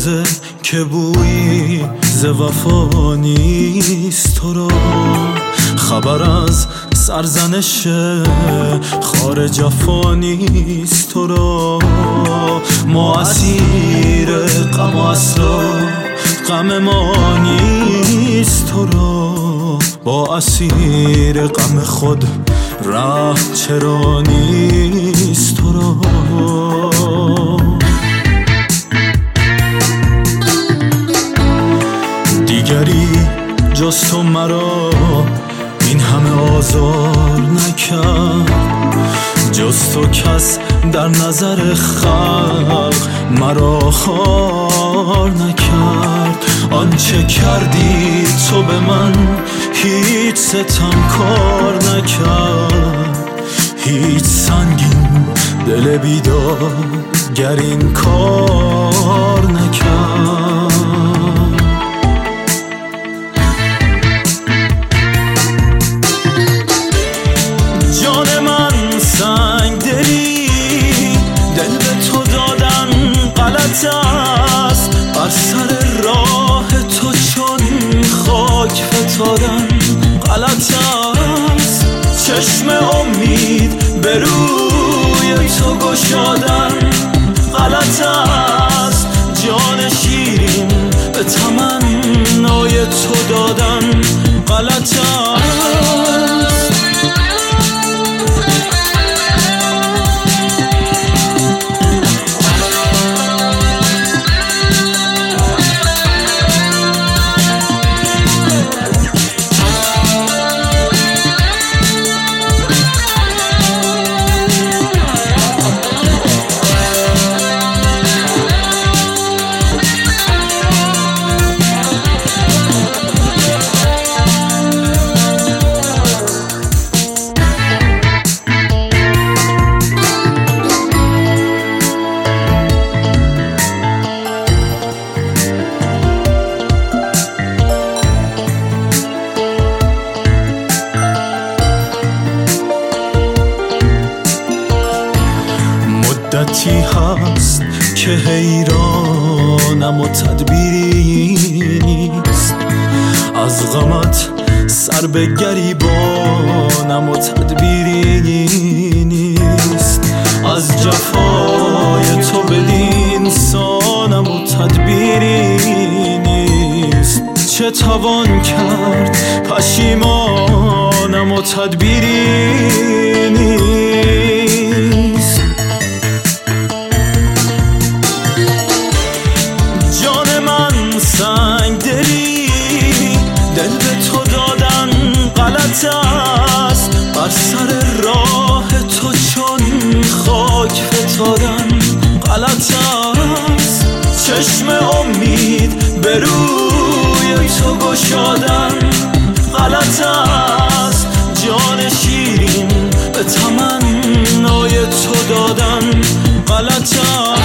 تازه که بویی ز وفا نیست تو را، خبر از سرزنش خار جفا نیست تو را. ما اسیر غم و اصلا غم ما نیست تو را، با اسیر غم خود ره چرا نیست تو را. دیگری جز تو مرا این همه آزار نکرد، جز تو کس در نظر خلق مرا خوار نکرد. آنچه کردی تو به من هیچ ستم کار نکرد، هیچ سنگین دل بیدار گر این کار نکرد. جان من سنگ دلی دل به تو دادن غلط است، بر سر راه تو چون خاک فتادن غلط است. چشم امید به روی تو گشادن غلط است، جان شیرین به تمنای تو دادن غلط است. مدتی هست که حیرانم و تدبیری نیست، از غمت سر به گریبانم و تدبیری نیست. از جفای تو بدین سانم و تدبیری نیست. چه توان کرد پشیمانم و تدبیری نیست. سنگ دلی دل به تو دادن غلط است، بر سر راه تو چون خاک فتادن غلط است. چشم امید به روی تو گشادن غلط است، جان شیرین به تمنای تو دادن غلط است.